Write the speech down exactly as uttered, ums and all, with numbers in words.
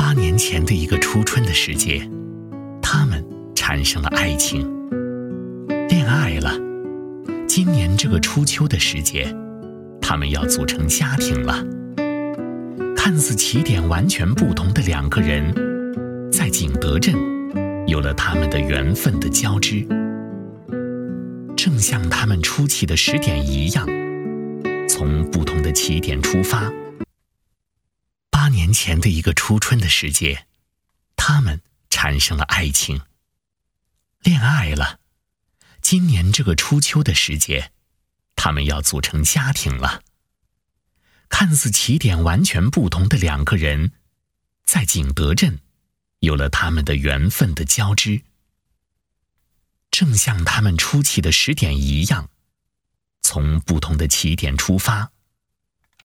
八年前的一个初春的时节，他们产生了爱情，恋爱了。今年这个初秋的时节，他们要组成家庭了。看似起点完全不同的两个人，在景德镇有了他们的缘分的交织，正像他们初期的时点一样，从不同的起点出发。八年前的一个初春的时节，他们产生了爱情，恋爱了。今年这个初秋的时节，他们要组成家庭了。看似起点完全不同的两个人，在景德镇有了他们的缘分的交织，正像他们初期的时点一样，从不同的起点出发。